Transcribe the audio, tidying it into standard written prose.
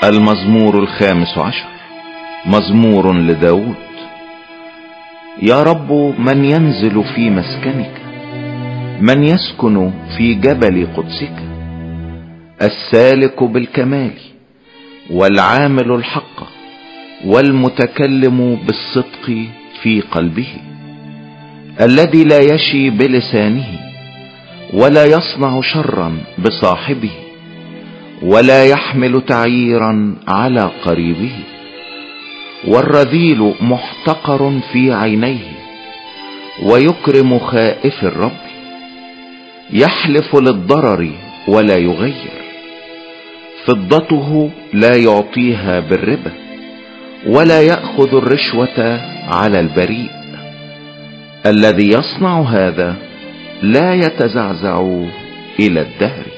المزمور 15. مزمور لداود. يا رب، من ينزل في مسكنك؟ من يسكن في جبل قدسك؟ السالك بالكمال والعامل الحق والمتكلم بالصدق في قلبه، الذي لا يشي بلسانه ولا يصنع شرا بصاحبه ولا يحمل تعييرا على قريبه. والرذيل محتقر في عينيه ويكرم خائف الرب. يحلف للضرر ولا يغير، فضته لا يعطيها بالربا ولا يأخذ الرشوة على البريء. الذي يصنع هذا لا يتزعزع إلى الدهر.